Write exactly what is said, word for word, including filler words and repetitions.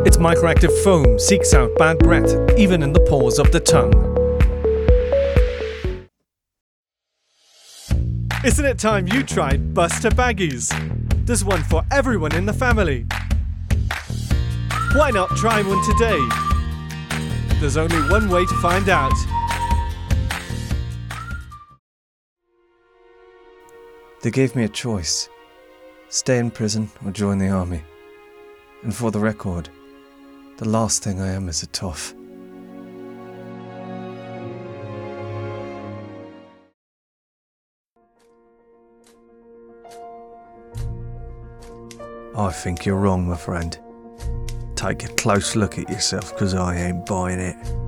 Its microactive foam seeks out bad breath, even in the pores of the tongue. Isn't it time you tried Buster Baggies? There's one for everyone in the family. Why not try one today? There's only one way to find out. They gave me a choice. Stay in prison or join the army. And for the record, the last thing I am is a toff. I think you're wrong, my friend. Take a close look at yourself, 'cause I ain't buying it.